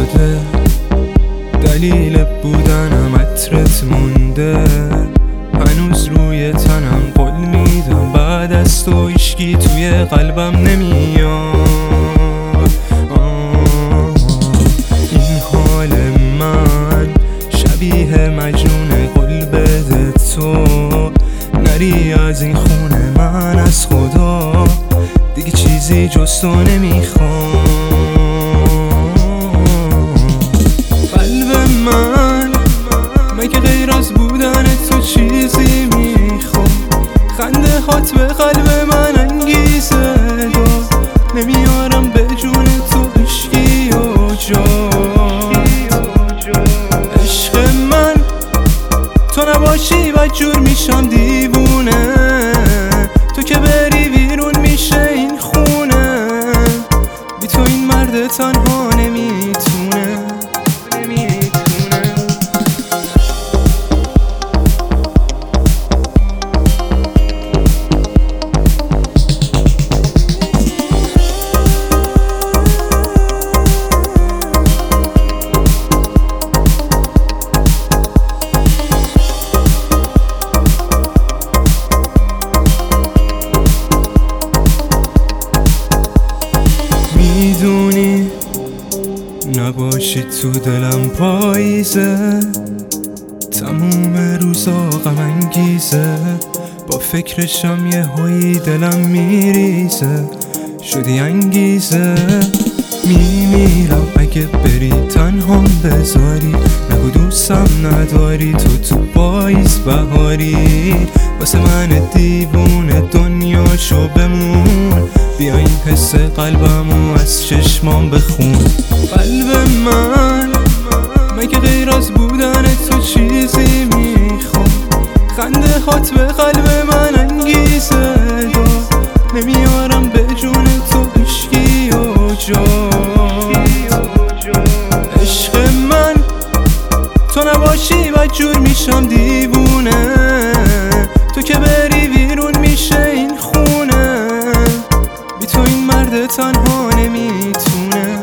شده، دلیل بودنم عطرت مونده، هنوز روی تنم قول میدم بعد از تو هیچکی توی قلبم نمیاد. این حال من شبیه مجنون قول بده تو نری از این خونه، من از خدا دیگه چیزی جز تو نمیخوام. قلب من مگه غیر از بودن تو چیزی میخوام؟ خنده هات به قلب من انگیزه داد، نمیارم به جون تو عشقی و جا. عشق من تو نباشی بدجور میشم دیوونه، تو که بری بیرون میشه این خونه، بی تو این مرد تنها نمیتونه. میدونی نباشی تو دلم پاییزه، تموم روزا غم انگیزه، با فکرشم یه هایی دلم میریزه، شدی انگیزه. میمیرم اگه بری تنها بذاری، نگو دوستم نداری تو پاییز بهاری، واسه من دیوونه دنیاشو بمون، بیا این حس قلبمو از چشمام بخون. قلب من مگه غیر از بودن تو چیزی میخوام؟ خنده هات به قلب من انگیزه داد، نمیارم به جون تو عشقی و جا. عشق من تو نباشی بدجور میشم دیوونه، تو که بری بیرون میشه این خونه، بی تو این مرد تنها نمیتونه.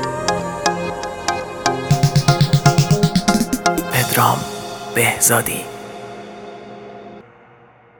پدرام بهزادی.